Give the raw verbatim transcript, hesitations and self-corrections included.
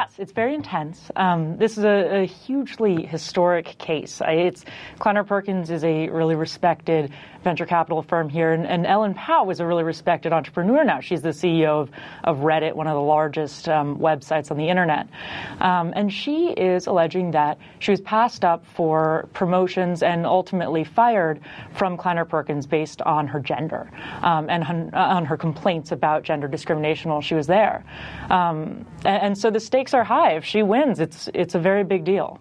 Yes, it's very intense. Um, this is a, a hugely historic case. I, it's Kleiner Perkins is a really respected venture capital firm here, and, and Ellen Pao is a really respected entrepreneur now. She's the C E O of, of Reddit, one of the largest um, websites on the internet. Um, and she is alleging that she was passed up for promotions and ultimately fired from Kleiner Perkins based on her gender um, and on, on her complaints about gender discrimination while she was there. Um, and, and so the stakes are high. If she wins, it's it's a very big deal.